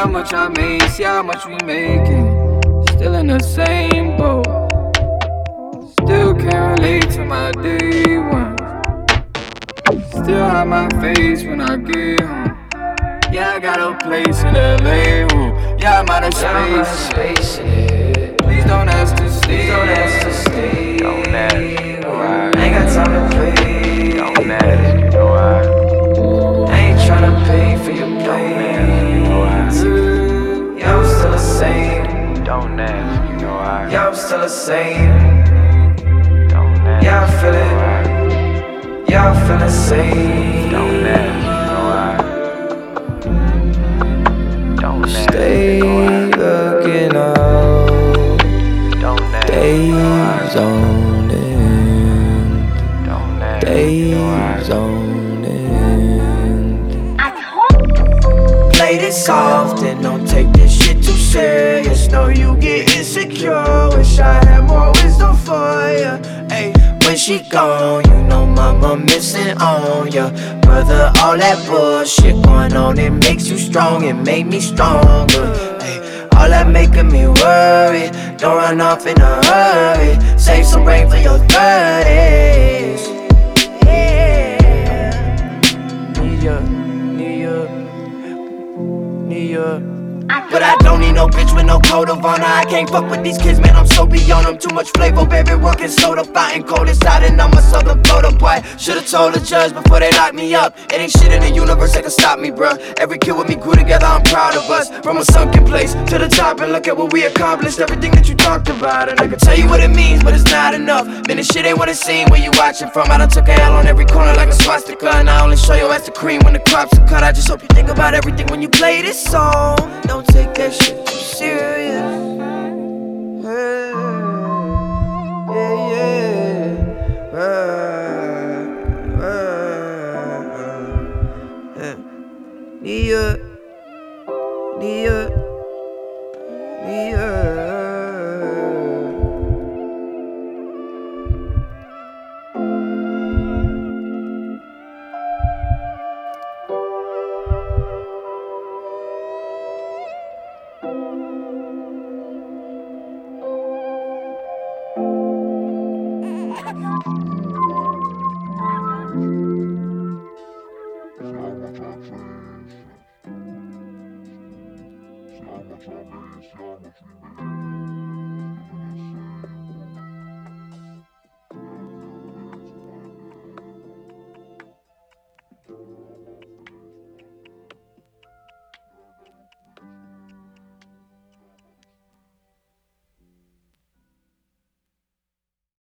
how much I made, see how much we making. Still in the same boat. Still can't relate to my day one. Still have my face when I get home. Yeah, I got a place in LA. Ooh. Yeah, I'm out of space in it. Please don't ask to stay. Don't ask, you know I Ain't got time to play. don't ask, you know I Ain't tryna pay for your pain. you know I Yeah, I'm still the same. don't ask, you know I Yeah, I'm still the same. don't ask, Yeah, I feel you it. know I Yeah, I'm feeling safe. don't ask, you know I don't ask, Stay you know I looking out. don't ask, you know Days I on end. don't ask, you know Days I on end. Play this soft and don't take this shit too serious. Know you get insecure. Wish I had more wisdom for ya. Ay, when she gone, you know mama missing on ya. Brother, all that bullshit going on, it makes you strong, it made me stronger. Ay, all that making me worry. Don't run off in a hurry. Save some rain for your 30s. Yeah. Need ya. But I don't need no bitch with no code of honor. I can't fuck with these kids, man, I'm so beyond them. Too much flavor, baby, working soda. Fountain cold inside and I'm a southern Florida boy. Should've told the judge before they locked me up. It ain't shit in the universe that can stop me, bruh. Every kid with me grew together, I'm proud of us. From a sunken place to the top, and look at what we accomplished. Everything that you talked about, and I can tell you what it means, but it's not enough. Man, this shit ain't what it seems where you watching from. I done took a L on every corner like a swastika, and I only show your ass the cream when the crops are cut. I just hope you think about everything when you play this song. Don't take that shit too serious. Yeah, yeah. Nia, Nia, Nia. See how much I made, see how much we made.